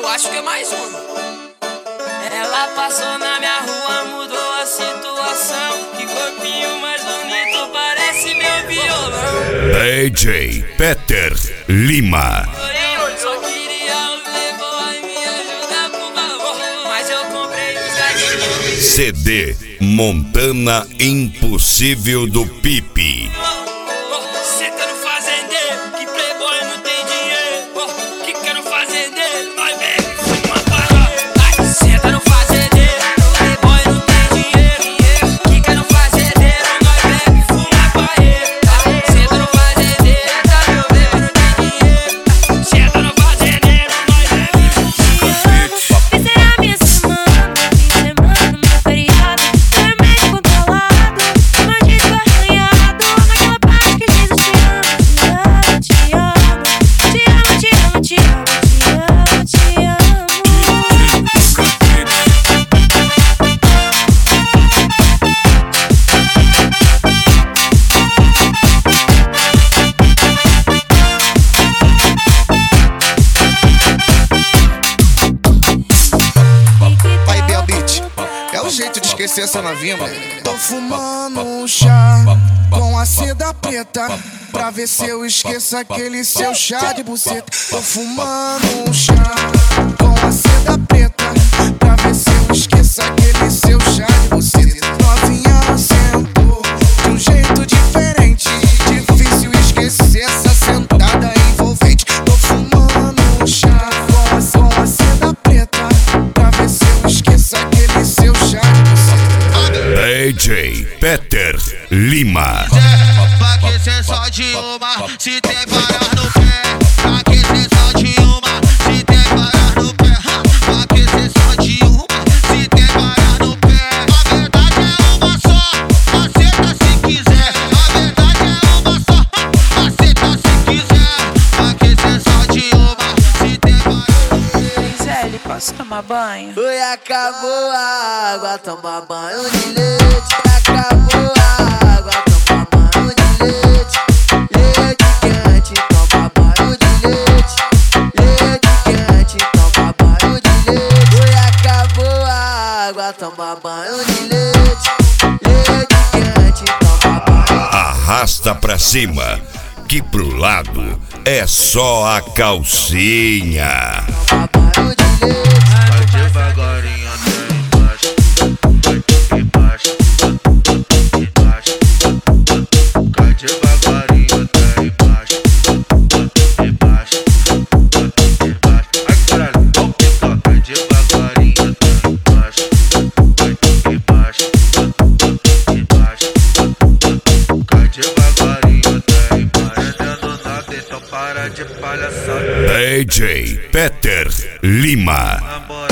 acho que é mais uma. Ela passou na minha rua, mudou a situação. Que corpinho mais bonito, parece meu violão. DJ Peter Lima. Só queria um playboy me ajudar por favor, mas eu comprei os gatinhos. CD Montana Impossível do Pipe. Cê tá no fazendeiro, que playboy não tem dinheiro. Que quer no fazendeiro, nós bebe, fuma parra. Cê tá no fazendeiro, playboy não tem dinheiro. Que quer no fazendeiro, nós bebe, fuma parra. Cê tá no fazendeiro, playboy não tem dinheiro. Cê tá no fazendeiro, nós bebe, fuma parra. Essa é a minha semana, meu feriado. Vermelho controlado, bandido arranhado. Naquela parte que diz eu te amo, te amo, te amo, te amo, te amo, te amo, te amo. Vai, Bel Beat, é o jeito de esquecer essa novinha, mano. Tô fumando um chá com a seda preta, pra ver se eu esqueço aquele seu chá de buceta. Tô fumando um chá com a seda preta, pra ver se eu esqueço aquele seu chá de buceta. Novinha sentou de um jeito diferente, difícil esquecer essa sentada envolvente. Tô fumando um chá com a seda preta, pra ver se eu esqueço aquele seu chá de buceta. DJ Peter Lima. Pra que cê só de uma, se tem varas no pé. Pra que cê só de uma, se tem varas no pé. Pra que cê só de uma, se tem varas no pé. A verdade é uma só, aceita se quiser. A verdade é uma só, aceita se quiser. Pra que cê só de uma, se tem varas. Gisele, posso tomar banho? Oi, acabou a água, toma banho de leite. Acabou a água, toma banho de leite. Leite quente, toma banho de leite. Leite quente, toma banho de leite. Oi, acabou a água, toma banho de leite. Leite quente, toma banho. Arrasta pra cima, que pro lado é só a calcinha. Toma banho de leite. Vai devagarinho até embaixo, embaixo, embaixo. Vai devagarinho até embaixo, embaixo, embaixo. Ai caralho, qual que tá? Vai devagarinho até embaixo, embaixo, embaixo. Vai devagarinho até embaixo. Entendo nada, então para de palhaçada. DJ Peter Lima. Namora